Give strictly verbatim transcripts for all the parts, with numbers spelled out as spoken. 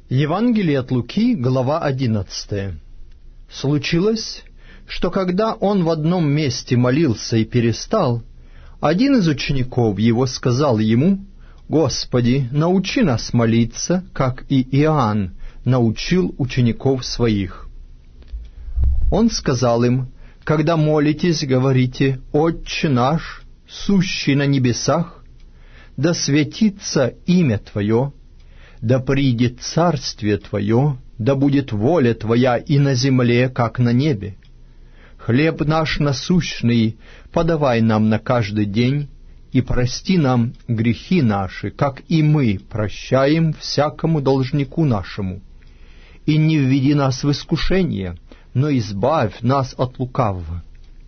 Евангелие от Луки, глава одиннадцатая. Случилось, что когда он в одном месте молился и перестал, один из учеников его сказал ему: «Господи, научи нас молиться, как и Иоанн научил учеников своих». Он сказал им: «Когда молитесь, говорите: Отче наш, сущий на небесах, да светится имя Твое, да придет царствие Твое, да будет воля Твоя и на земле, как на небе. Хлеб наш насущный подавай нам на каждый день, и прости нам грехи наши, как и мы прощаем всякому должнику нашему. И не введи нас в искушение, но избавь нас от лукавого».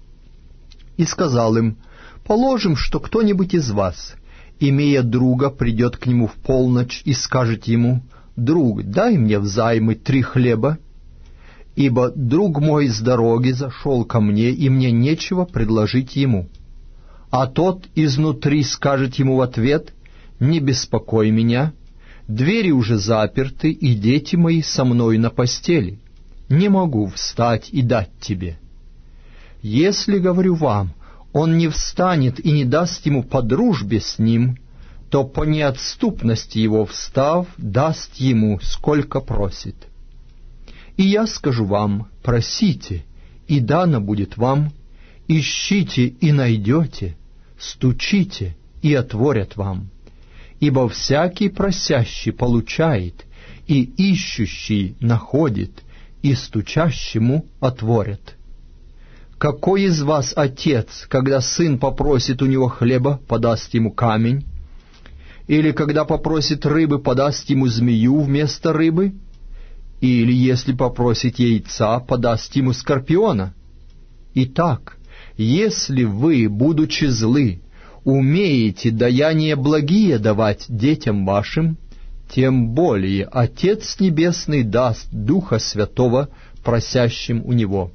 И сказал им: «Положим, что кто-нибудь из вас, имея друга, придет к нему в полночь и скажет ему: „Друг, дай мне взаймы три хлеба, ибо друг мой с дороги зашел ко мне, и мне нечего предложить ему». А тот изнутри скажет ему в ответ: „Не беспокой меня, двери уже заперты, и дети мои со мной на постели, не могу встать и дать тебе». Если, говорю вам, он не встанет и не даст ему по дружбе с ним, то по неотступности его встав, даст ему, сколько просит. И я скажу вам: просите, и дано будет вам, ищите, и найдете, стучите, и отворят вам. Ибо всякий просящий получает, и ищущий находит, и стучащему отворят. Какой из вас отец, когда сын попросит у него хлеба, подаст ему камень? Или когда попросит рыбы, подаст ему змею вместо рыбы? Или если попросит яйца, подаст ему скорпиона? Итак, если вы, будучи злы, умеете даяния благие давать детям вашим, тем более Отец Небесный даст Духа Святого просящим у Него.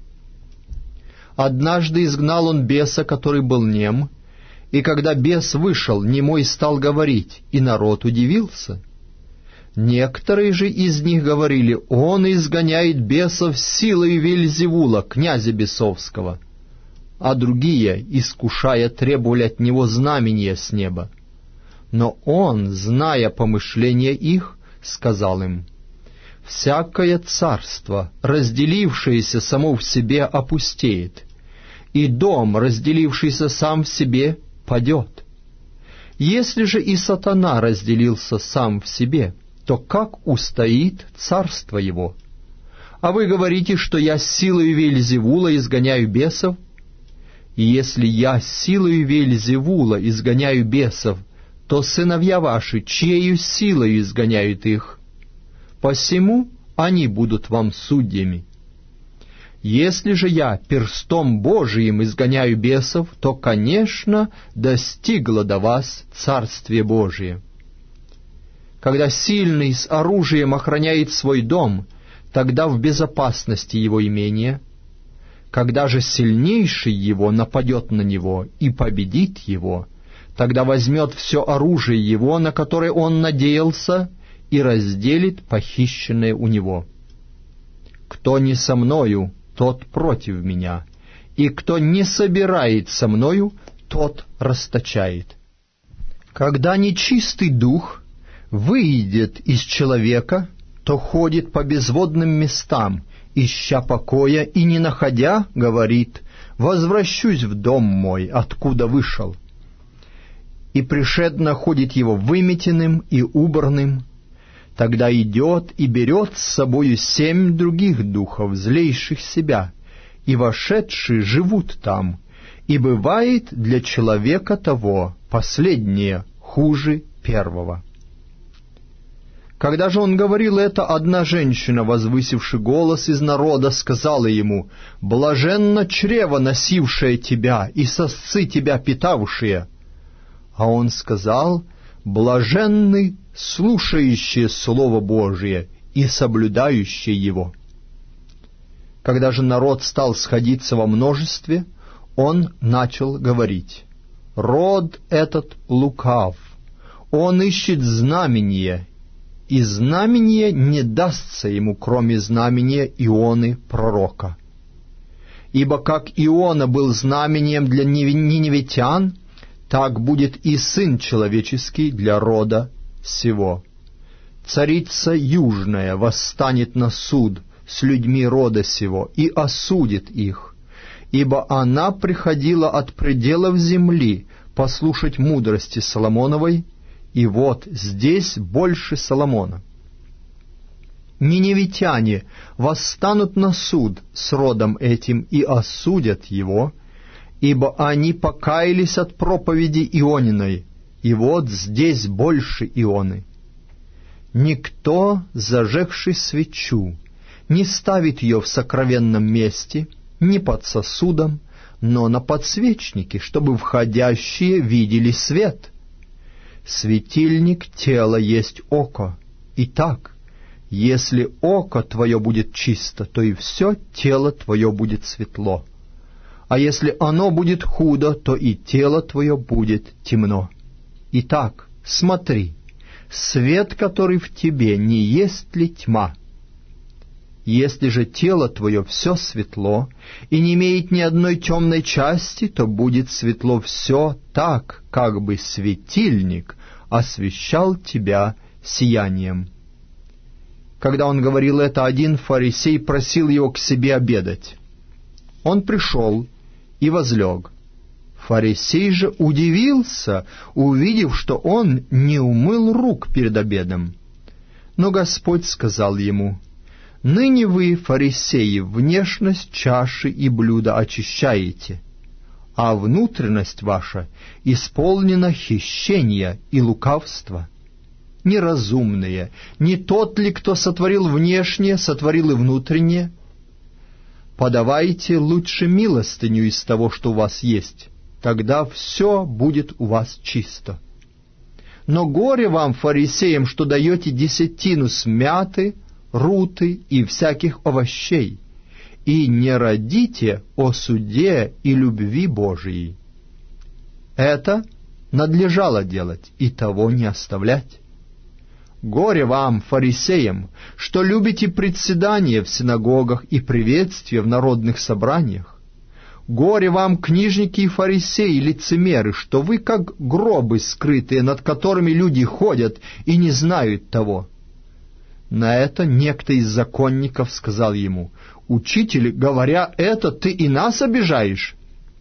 Однажды изгнал он беса, который был нем, и когда бес вышел, немой стал говорить, и народ удивился. Некоторые же из них говорили: «Он изгоняет бесов силой Вельзевула, князя бесовского». А другие, искушая, требовали от него знамения с неба. Но он, зная помышления их, сказал им: «Всякое царство, разделившееся само в себе, опустеет, и дом, разделившийся сам в себе, падет. Если же и сатана разделился сам в себе, то как устоит царство его? А вы говорите, что я силой Вельзевула изгоняю бесов? И если я силой Вельзевула изгоняю бесов, то сыновья ваши чьею силою изгоняют их? Посему они будут вам судьями. Если же я перстом Божиим изгоняю бесов, то, конечно, достигло до вас Царствие Божие. Когда сильный с оружием охраняет свой дом, тогда в безопасности его имения. Когда же сильнейший его нападет на него и победит его, тогда возьмет все оружие его, на которое он надеялся, и разделит похищенное у него. Кто не со мною, тот против меня, и кто не собирает со мною, тот расточает. Когда нечистый дух выйдет из человека, то ходит по безводным местам, ища покоя, и, не находя, говорит: «Возвращусь в дом мой, откуда вышел». И пришед находит его выметенным и убранным. Тогда идет и берет с собою семь других духов, злейших себя, и вошедшие живут там, и бывает для человека того последнее хуже первого. Когда же он говорил это, одна женщина, возвысивши голос из народа, сказала ему: «Блаженно чрево, носившее тебя, и сосцы тебя питавшие». А он сказал: «Блаженны слушающие Слово Божие и соблюдающие его». Когда же народ стал сходиться во множестве, он начал говорить: «Род этот лукав, он ищет знамения, и знамение не дастся ему, кроме знамения Ионы пророка. Ибо как Иона был знамением для ниневитян, так будет и Сын Человеческий для рода сего. Царица Южная восстанет на суд с людьми рода сего и осудит их, ибо она приходила от пределов земли послушать мудрости Соломоновой, и вот здесь больше Соломона. Ниневитяне восстанут на суд с родом этим и осудят его, ибо они покаялись от проповеди Иониной, и вот здесь больше Ионы. Никто, зажегший свечу, не ставит ее в сокровенном месте, ни под сосудом, но на подсвечнике, чтобы входящие видели свет. Светильник тела есть око. Итак, если око твое будет чисто, то и все тело твое будет светло. А если оно будет худо, то и тело твое будет темно. Итак, смотри, свет, который в тебе, не есть ли тьма? Если же тело твое все светло и не имеет ни одной темной части, то будет светло все так, как бы светильник освещал тебя сиянием. Когда он говорил это, один фарисей просил его к себе обедать. Он пришел и возлег. Фарисей же удивился, увидев, что он не умыл рук перед обедом. Но Господь сказал ему: «Ныне вы, фарисеи, внешность чаши и блюда очищаете, а внутренность ваша исполнена хищения и лукавства. Неразумные, не тот ли, кто сотворил внешнее, сотворил и внутреннее? Подавайте лучше милостыню из того, что у вас есть, тогда все будет у вас чисто. Но горе вам, фарисеям, что даете десятину с мяты, руты и всяких овощей, и не родите о суде и любви Божией. Это надлежало делать, и того не оставлять. Горе вам, фарисеям, что любите председание в синагогах и приветствие в народных собраниях. Горе вам, книжники и фарисеи, лицемеры, что вы как гробы скрытые, над которыми люди ходят и не знают того». На это некто из законников сказал ему: «Учитель, говоря это, ты и нас обижаешь».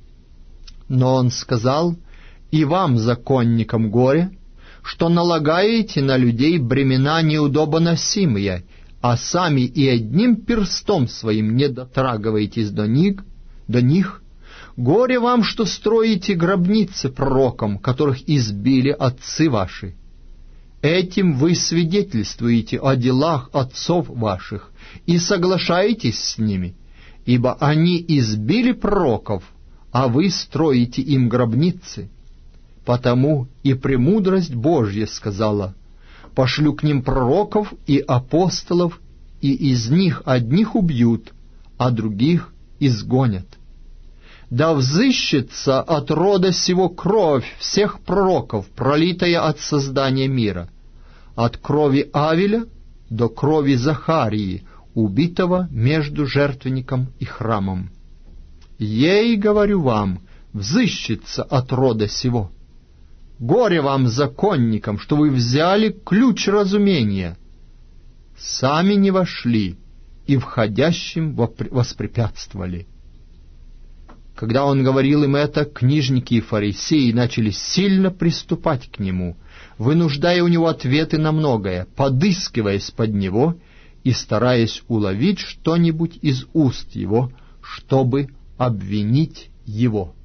Но он сказал: «И вам, законникам, горе, что налагаете на людей бремена неудобоносимые, а сами и одним перстом своим не дотрагиваетесь до них, до них. Горе вам, что строите гробницы пророкам, которых избили отцы ваши. Этим вы свидетельствуете о делах отцов ваших и соглашаетесь с ними, ибо они избили пророков, а вы строите им гробницы. Потому и премудрость Божья сказала: пошлю к ним пророков и апостолов, и из них одних убьют, а других изгонят. Да взыщется от рода сего кровь всех пророков, пролитая от создания мира, от крови Авеля до крови Захарии, убитого между жертвенником и храмом. Ей, говорю вам, взыщется от рода сего. Горе вам, законникам, что вы взяли ключ разумения, сами не вошли и входящим воспрепятствовали». Когда он говорил им это, книжники и фарисеи начали сильно приступать к нему, вынуждая у него ответы на многое, подыскиваясь под него и стараясь уловить что-нибудь из уст его, чтобы обвинить его.